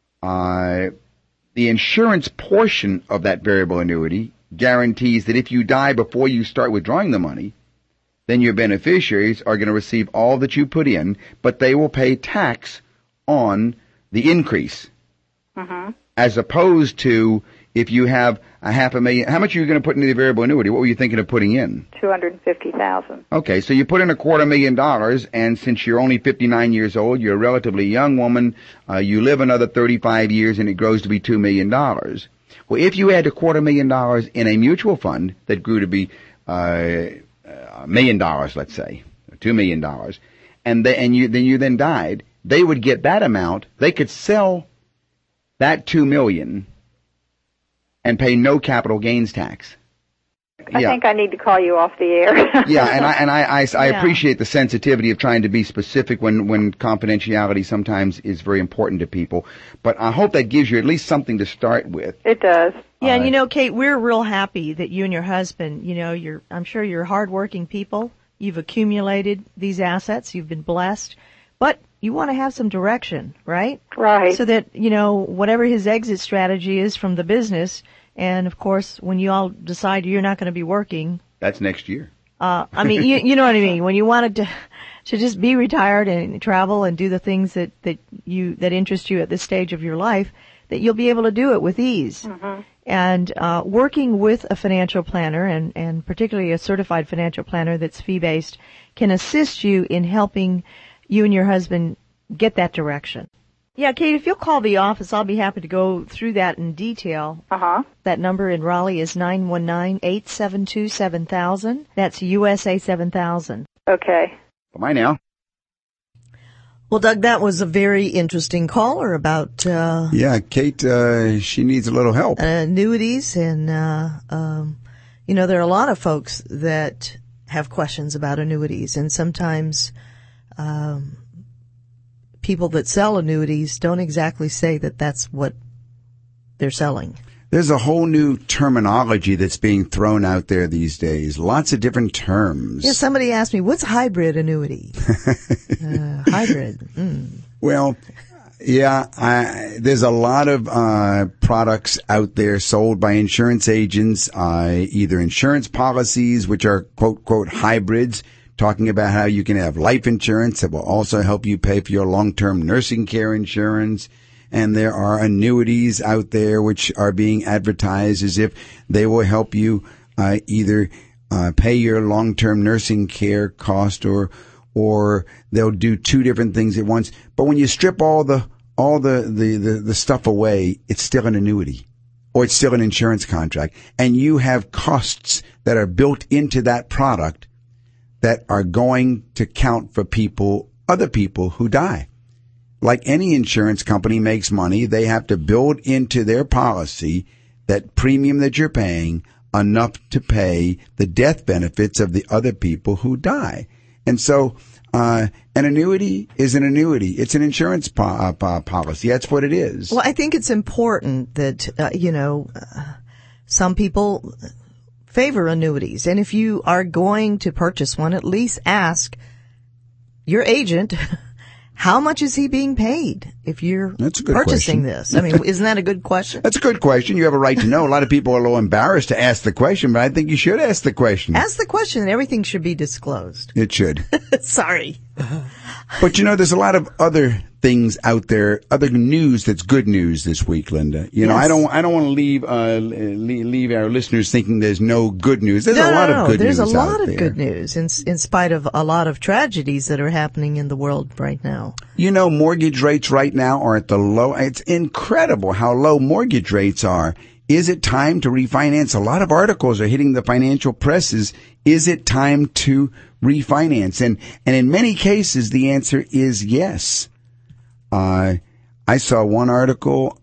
Uh, the insurance portion of that variable annuity guarantees that if you die before you start withdrawing the money, then your beneficiaries are going to receive all that you put in, but they will pay tax on the increase. Mm-hmm. As opposed to if you have a half a million. How much are you going to put into the variable annuity? What were you thinking of putting in? two hundred fifty thousand dollars. Okay, so you put in a quarter million dollars, and since you're only fifty-nine years old, you're a relatively young woman, uh, you live another thirty-five years, and it grows to be two million dollars. Well, if you had a quarter million dollars in a mutual fund that grew to be uh, a million dollars, let's say, or two million dollars, and, the, and you, then you then died, they would get that amount. They could sell that two million dollars and pay no capital gains tax. I yeah. think I need to call you off the air. yeah, and I and I I, I yeah. appreciate the sensitivity of trying to be specific when when confidentiality sometimes is very important to people. But I hope that gives you at least something to start with. It does. Yeah, uh, and you know, Kate, we're real happy that you and your husband, you know, you're I'm sure you're hardworking people. You've accumulated these assets. You've been blessed, but you want to have some direction, right? Right. So that, you know, whatever his exit strategy is from the business, and of course, when you all decide you're not going to be working. That's next year. Uh, I mean, you, you know what I mean? When you wanted to, to just be retired and travel and do the things that, that you, that interest you at this stage of your life, that you'll be able to do it with ease. Mm-hmm. And, uh, working with a financial planner and, and particularly a certified financial planner that's fee-based can assist you in helping you and your husband get that direction. Yeah, Kate, if you'll call the office, I'll be happy to go through that in detail. Uh-huh. That number in Raleigh is nine one nine, eight seven two, seven thousand. That's U S A seven thousand. Okay. Bye now. Well, Doug, that was a very interesting caller about... Uh, yeah, Kate, uh, she needs a little help. Annuities, and, uh, um, you know, there are a lot of folks that have questions about annuities, and sometimes... Um, people that sell annuities don't exactly say that that's what they're selling. There's a whole new terminology that's being thrown out there these days. Lots of different terms. Yeah, somebody asked me, what's hybrid annuity? uh, hybrid. Mm. Well, yeah, I, there's a lot of uh products out there sold by insurance agents, uh either insurance policies, which are quote, quote, hybrids, talking about how you can have life insurance that will also help you pay for your long-term nursing care insurance. And there are annuities out there which are being advertised as if they will help you uh, either uh, pay your long-term nursing care cost or or they'll do two different things at once. But when you strip all the all the, the, the, the stuff away, it's still an annuity or it's still an insurance contract. And you have costs that are built into that product that are going to count for people, other people who die. Like any insurance company makes money, they have to build into their policy that premium that you're paying enough to pay the death benefits of the other people who die. And so, uh, an annuity is an annuity. It's an insurance po- uh, po- policy. That's what it is. Well, I think it's important that, uh, you know, uh, some people favor annuities. And if you are going to purchase one, at least ask your agent, how much is he being paid if you're That's a good purchasing question. this? I mean, isn't that a good question? That's a good question. You have a right to know. A lot of people are a little embarrassed to ask the question, but I think you should ask the question. Ask the question and everything should be disclosed. It should. Sorry. But you know, there's a lot of other things out there, other news that's good news this week, Linda. You know, Yes. I don't, I don't want to leave, uh, leave, leave our listeners thinking there's no good news. There's no, a lot no, no. of good There's news a lot out of there. good news in, in spite of a lot of tragedies that are happening in the world right now. You know, mortgage rates right now are at the low. It's incredible how low mortgage rates are. Is it time to refinance? A lot of articles are hitting the financial presses. Is it time to refinance? And, and in many cases, the answer is yes. Uh, I saw one article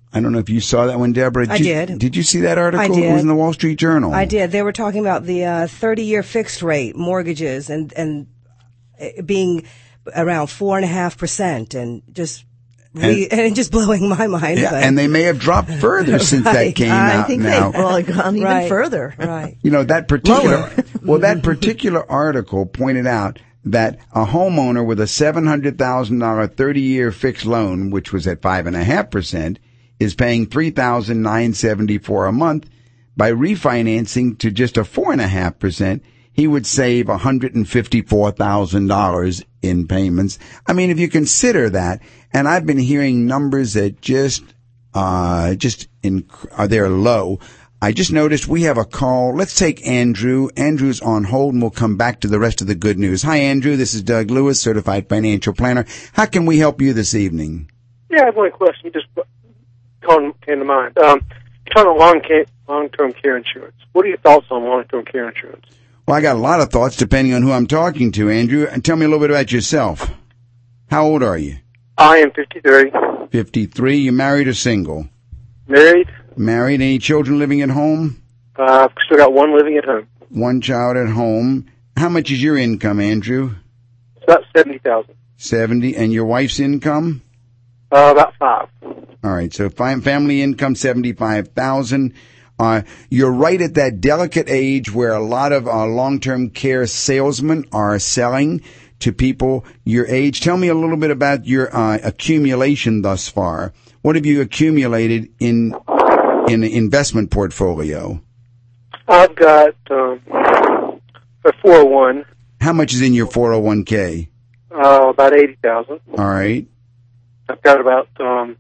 I don't know if you saw that one, Deborah. Did I you, did. Did you see that article? I did. It was in the Wall Street Journal. I did. They were talking about the uh, thirty-year fixed rate mortgages and, and it being around four and a half percent and just re- and, and just blowing my mind. Yeah, but. and they may have dropped further since Right. that came I out think now. they've well, gone even Right. further. Right. You know, that particular, Lower. well, that particular article pointed out that a homeowner with a seven hundred thousand dollars thirty-year fixed loan, which was at five point five percent, is paying three thousand nine hundred seventy-four dollars a month. By refinancing to just a four point five percent, he would save one hundred fifty-four thousand dollars in payments. I mean, if you consider that, and I've been hearing numbers that just, uh, just in, are they're low. I just noticed we have a call. Let's take Andrew. Andrew's on hold, and we'll come back to the rest of the good news. Hi, Andrew. This is Doug Lewis, Certified Financial Planner. How can we help you this evening? Yeah, I have one question. You just came to mind. Um, you're talking about long ca- long-term care insurance. What are your thoughts on long-term care insurance? Well, I got a lot of thoughts depending on who I'm talking to, Andrew. And tell me a little bit about yourself. How old are you? I am fifty-three. fifty-three. You married or single? Married. Married. Any children living at home? Uh, I've still got one living at home. One child at home. How much is your income, Andrew? It's about seventy thousand. seventy. And your wife's income? Uh, about five. All right. So fi- family income, seventy-five thousand. Uh, you're right at that delicate age where a lot of uh, long-term care salesmen are selling to people your age. Tell me a little bit about your uh, accumulation thus far. What have you accumulated in in an investment portfolio? I've got um, a four oh one. How much is in your four oh one k? Uh, about eighty thousand. All right. I've got about um,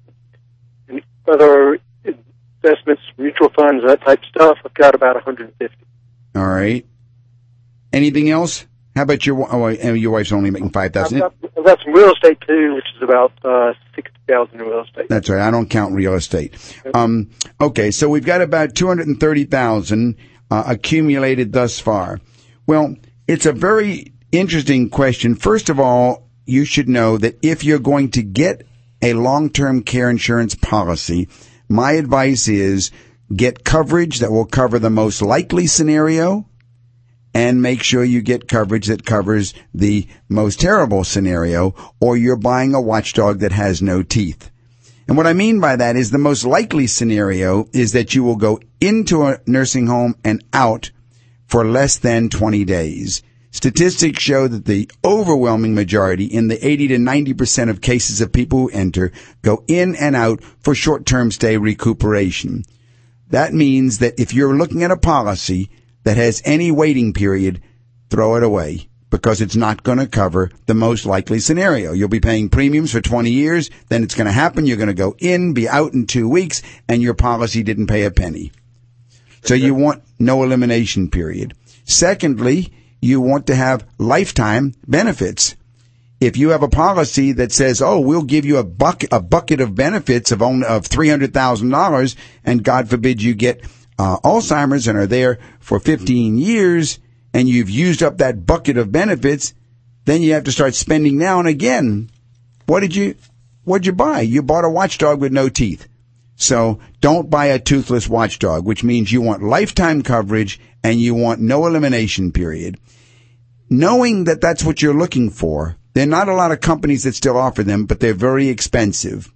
other investments, mutual funds, that type of stuff. I've got about one hundred fifty. All right. Anything else? How about your oh, your wife's only making five thousand? I've got, I've got some real estate too, which is about uh, sixty thousand in real estate. That's right. I don't count real estate. Um, okay, so we've got about two hundred thirty thousand uh, accumulated thus far. Well, it's a very interesting question. First of all, you should know that if you're going to get a long-term care insurance policy, my advice is get coverage that will cover the most likely scenario and make sure you get coverage that covers the most terrible scenario, or you're buying a watchdog that has no teeth. And what I mean by that is the most likely scenario is that you will go into a nursing home and out for less than twenty days. Statistics show that the overwhelming majority, in the eighty to ninety percent of cases of people who enter, go in and out for short-term stay recuperation. That means that if you're looking at a policy that has any waiting period, throw it away, because it's not going to cover the most likely scenario. You'll be paying premiums for twenty years, then it's going to happen, you're going to go in, be out in two weeks, and your policy didn't pay a penny. So you want no elimination period. Secondly, you want to have lifetime benefits. If you have a policy that says, oh, we'll give you a bucket, a bucket of benefits of only, of three hundred thousand dollars, and God forbid you get uh, Alzheimer's and are there for fifteen years, and you've used up that bucket of benefits, then you have to start spending now. And again, what did you, what'd you buy? You bought a watchdog with no teeth. So don't buy a toothless watchdog, which means you want lifetime coverage and you want no elimination period. Knowing that that's what you're looking for, there are not a lot of companies that still offer them, but they're very expensive.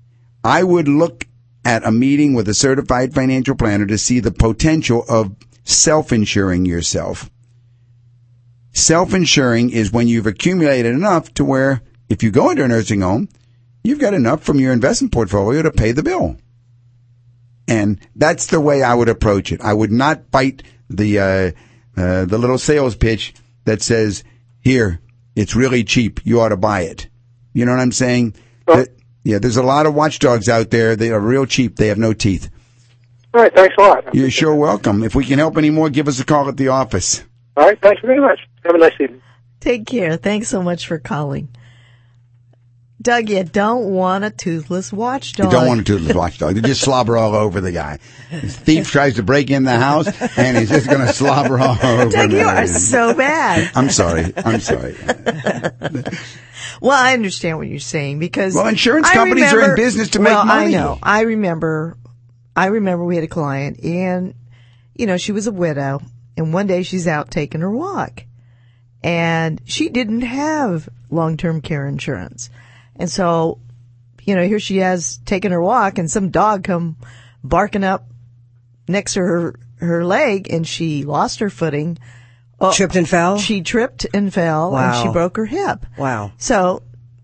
I would look at a meeting with a certified financial planner to see the potential of self-insuring yourself. Self-insuring is when you've accumulated enough to where if you go into a nursing home, you've got enough from your investment portfolio to pay the bill. And that's the way I would approach it. I would not bite the uh, uh, the little sales pitch that says, here, it's really cheap, you ought to buy it. You know what I'm saying? Well, that, yeah, there's a lot of watchdogs out there. They are real cheap. They have no teeth. All right, thanks a lot. You're sure welcome. If we can help any more, give us a call at the office. All right, thanks very much. Have a nice evening. Take care. Thanks so much for calling. Doug, you don't want a toothless watchdog. You don't want a toothless watchdog. They just slobber all over the guy. The thief tries to break in the house, and he's just going to slobber all over Doug, him. you are so bad. I'm sorry. I'm sorry. Well, I understand what you're saying because well, insurance I companies remember, are in business to make well, money. I know. I remember. I remember we had a client, and you know she was a widow, and one day she's out taking her walk, and she didn't have long-term care insurance. And so, you know, here she has taken her walk and some dog come barking up next to her, her leg and she lost her footing. Oh, tripped and fell? She tripped and fell Wow. and she broke her hip. Wow. So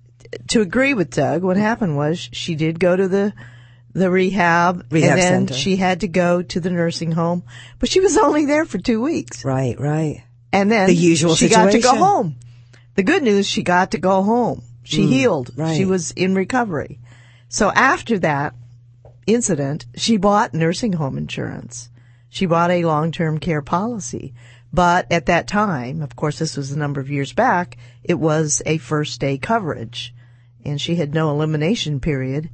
to agree with Doug, what happened was she did go to the, the rehab, Rehab and then center. she had to go to the nursing home, but she was only there for two weeks. Right, right. And then The usual she got to go situation. home. The good news, she got to go home. She Mm, healed. right. She was in recovery. So after that incident, she bought nursing home insurance. She bought a long-term care policy. But at that time, of course, this was a number of years back, it was a first day coverage. And she had no elimination period.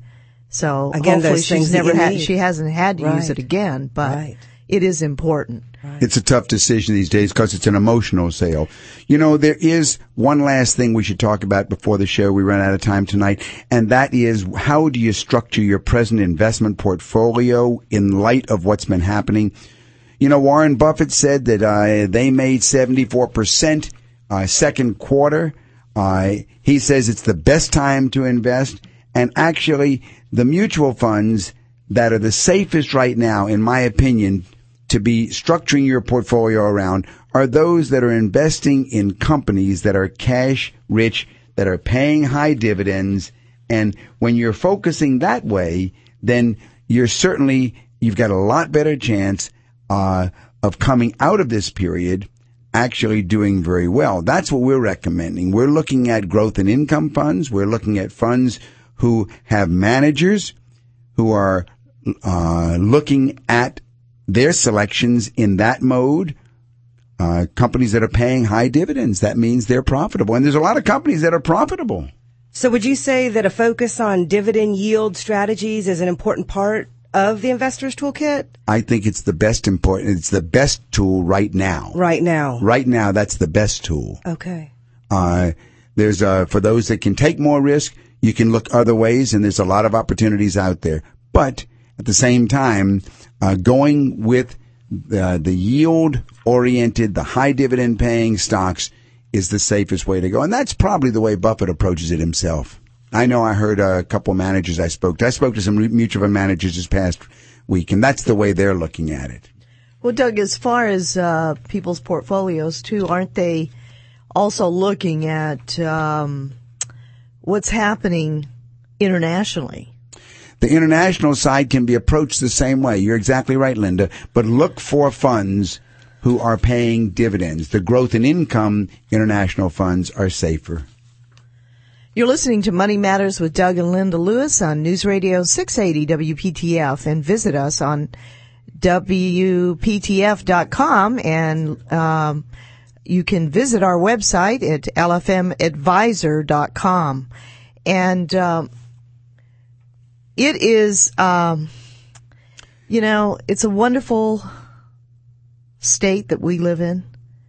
So Again, hopefully those things she's that never you had, need. she hasn't had to use Right. it again, but Right. it is important. It's a tough decision these days because it's an emotional sale. You know, there is one last thing we should talk about before the show. We run out of time tonight. And that is, how do you structure your present investment portfolio in light of what's been happening? You know, Warren Buffett said that uh, they made seventy-four percent uh, second quarter. Uh, he says it's the best time to invest. And actually, the mutual funds that are the safest right now, in my opinion, to be structuring your portfolio around are those that are investing in companies that are cash rich, that are paying high dividends. And when you're focusing that way, then you're certainly, you've got a lot better chance uh, of coming out of this period actually doing very well. That's what we're recommending. We're looking at growth and income funds. We're looking at funds who have managers who are uh, looking at their selections in that mode. Uh, companies that are paying high dividends, that means they're profitable. And there's a lot of companies that are profitable. So would you say that a focus on dividend yield strategies is an important part of the investor's toolkit? I think it's the best important, it's the best tool right now. Right now. Right now, that's the best tool. Okay. Uh, there's, uh, for those that can take more risk, you can look other ways, and there's a lot of opportunities out there. But at the same time, uh, going with the, the yield-oriented, the high dividend-paying stocks is the safest way to go. And that's probably the way Buffett approaches it himself. I know I heard a couple of managers I spoke to. I spoke to some mutual fund managers this past week, and that's the way they're looking at it. Well, Doug, as far as uh, people's portfolios, too, aren't they also looking at um, what's happening internationally? The international side can be approached the same way. You're exactly right, Linda. But look for funds who are paying dividends. The growth and income international funds are safer. You're listening to Money Matters with Doug and Linda Lewis on News Radio six eighty W P T F, and visit us on W P T F dot com, and um, you can visit our website at L F M advisor dot com. And um, it is, um, you know, it's a wonderful state that we live in,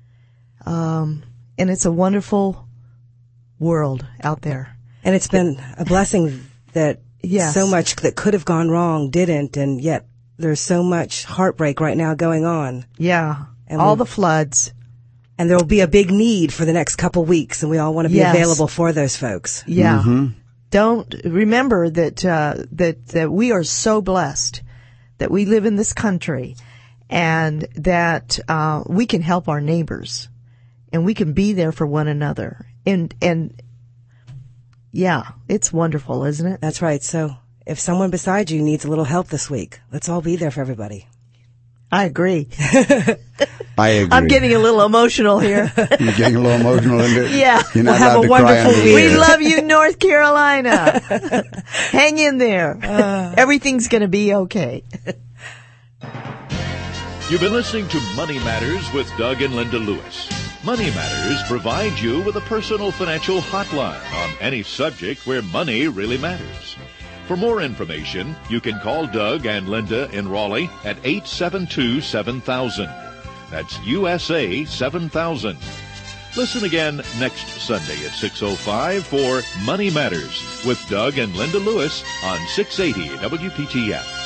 um, and it's a wonderful world out there. And it's been a blessing that Yes. so much that could have gone wrong didn't, and yet there's so much heartbreak right now going on. Yeah, And all we- the floods. And there will be a big need for the next couple weeks, and we all want to be Yes. available for those folks. Yeah. Mm-hmm. Don't remember that, uh, that, that we are so blessed that we live in this country, and that, uh, we can help our neighbors, and we can be there for one another. And, and, yeah, it's wonderful, isn't it? That's right. So if someone beside you needs a little help this week, let's all be there for everybody. I agree. I agree. I'm getting a little emotional here. You're getting a little emotional. Linda. Yeah. You're not We'll have allowed a to cry wonderful under the week. We air. love you, North Carolina. Hang in there. Everything's going to be okay. You've been listening to Money Matters with Doug and Linda Lewis. Money Matters provides you with a personal financial hotline on any subject where money really matters. For more information, you can call Doug and Linda in Raleigh at eight seven two, seven thousand. That's U S A seven thousand. Listen again next Sunday at six oh five for Money Matters with Doug and Linda Lewis on six eighty W P T F.